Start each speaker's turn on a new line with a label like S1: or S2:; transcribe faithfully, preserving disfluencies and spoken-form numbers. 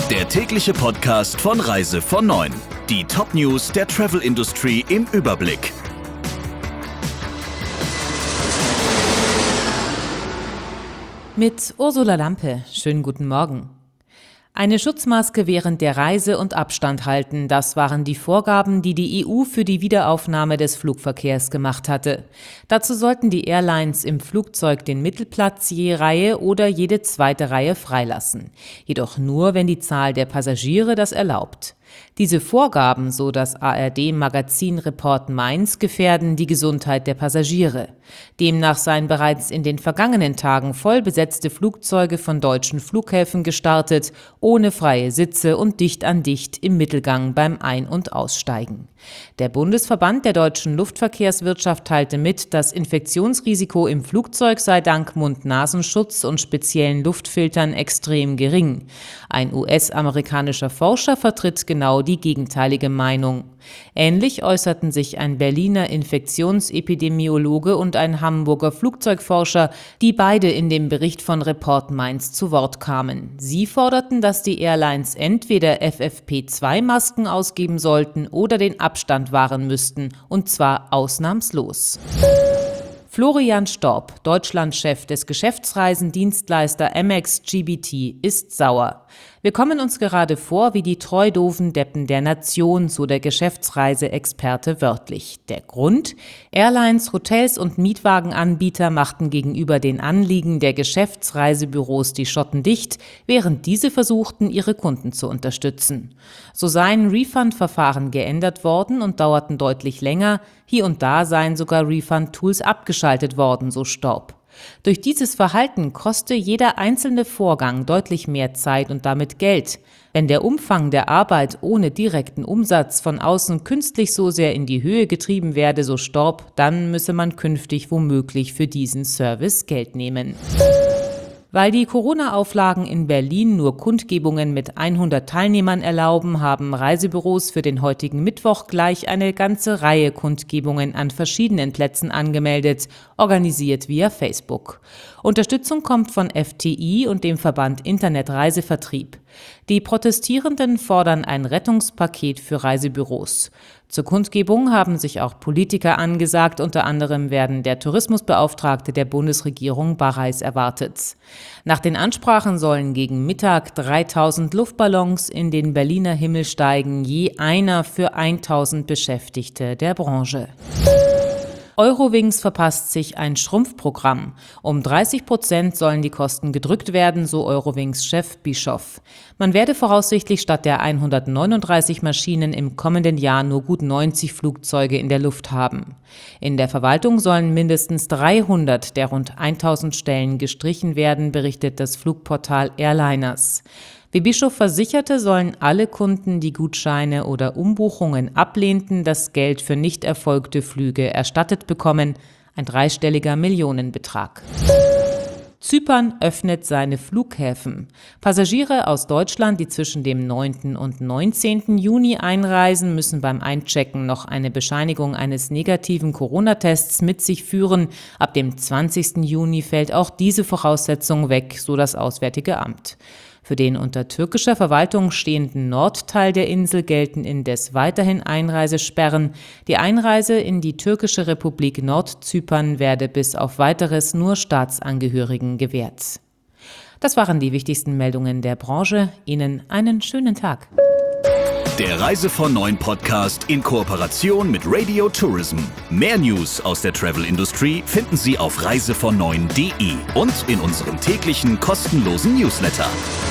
S1: Der tägliche Podcast von Reise von neun. Die Top-News der Travel-Industrie im Überblick.
S2: Mit Ursula Lampe. Schönen guten Morgen. Eine Schutzmaske während der Reise und Abstand halten, das waren die Vorgaben, die die E U für die Wiederaufnahme des Flugverkehrs gemacht hatte. Dazu sollten die Airlines im Flugzeug den Mittelplatz je Reihe oder jede zweite Reihe freilassen. Jedoch nur, wenn die Zahl der Passagiere das erlaubt. Diese Vorgaben, so das A R D-Magazin Report Mainz, gefährden die Gesundheit der Passagiere. Demnach seien bereits in den vergangenen Tagen voll besetzte Flugzeuge von deutschen Flughäfen gestartet, ohne freie Sitze und dicht an dicht im Mittelgang beim Ein- und Aussteigen. Der Bundesverband der deutschen Luftverkehrswirtschaft teilte mit, das Infektionsrisiko im Flugzeug sei dank Mund-Nasenschutz und speziellen Luftfiltern extrem gering. Ein U S-amerikanischer Forscher vertritt genau die gegenteilige Meinung. Ähnlich äußerten sich ein Berliner Infektionsepidemiologe und ein Hamburger Flugzeugforscher, die beide in dem Bericht von Report Mainz zu Wort kamen. Sie forderten, dass die Airlines entweder F F P zwei Masken ausgeben sollten oder den Abstand wahren müssten, und zwar ausnahmslos. Florian Storb, Deutschlandchef des Geschäftsreisendienstleister Amex G B T, ist sauer. Wir kommen uns gerade vor wie die treu-doofen Deppen der Nation, so der Geschäftsreiseexperte wörtlich. Der Grund? Airlines, Hotels und Mietwagenanbieter machten gegenüber den Anliegen der Geschäftsreisebüros die Schotten dicht, während diese versuchten, ihre Kunden zu unterstützen. So seien Refund-Verfahren geändert worden und dauerten deutlich länger. Hier und da seien sogar Refund-Tools abgeschaltet worden, so Storb. Durch dieses Verhalten koste jeder einzelne Vorgang deutlich mehr Zeit und damit Geld. Wenn der Umfang der Arbeit ohne direkten Umsatz von außen künstlich so sehr in die Höhe getrieben werde, so Storb, dann müsse man künftig womöglich für diesen Service Geld nehmen. Weil die Corona-Auflagen in Berlin nur Kundgebungen mit hundert Teilnehmern erlauben, haben Reisebüros für den heutigen Mittwoch gleich eine ganze Reihe Kundgebungen an verschiedenen Plätzen angemeldet, organisiert via Facebook. Unterstützung kommt von F T I und dem Verband Internet Reisevertrieb. Die Protestierenden fordern ein Rettungspaket für Reisebüros. Zur Kundgebung haben sich auch Politiker angesagt, unter anderem werden der Tourismusbeauftragte der Bundesregierung Barreis erwartet. Nach den Ansprachen sollen gegen Mittag dreitausend Luftballons in den Berliner Himmel steigen, je einer für tausend Beschäftigte der Branche. Eurowings verpasst sich ein Schrumpfprogramm. Um dreißig Prozent sollen die Kosten gedrückt werden, so Eurowings-Chef Bischoff. Man werde voraussichtlich statt der hundertneununddreißig Maschinen im kommenden Jahr nur gut neunzig Flugzeuge in der Luft haben. In der Verwaltung sollen mindestens dreihundert der rund tausend Stellen gestrichen werden, berichtet das Flugportal Airliners. Wie Bischof versicherte, sollen alle Kunden, die Gutscheine oder Umbuchungen ablehnten, das Geld für nicht erfolgte Flüge erstattet bekommen, ein dreistelliger Millionenbetrag. Zypern öffnet seine Flughäfen. Passagiere aus Deutschland, die zwischen dem neunten und neunzehnten Juni einreisen, müssen beim Einchecken noch eine Bescheinigung eines negativen Corona-Tests mit sich führen. Ab dem zwanzigsten Juni fällt auch diese Voraussetzung weg, so das Auswärtige Amt. Für den unter türkischer Verwaltung stehenden Nordteil der Insel gelten indes weiterhin Einreisesperren. Die Einreise in die türkische Republik Nordzypern werde bis auf Weiteres nur Staatsangehörigen gewährt. Das waren die wichtigsten Meldungen der Branche. Ihnen einen schönen Tag.
S1: Der Reise von neun Podcast in Kooperation mit Radio Tourism. Mehr News aus der Travel-Industrie finden Sie auf reise von neun punkt de und in unserem täglichen kostenlosen Newsletter.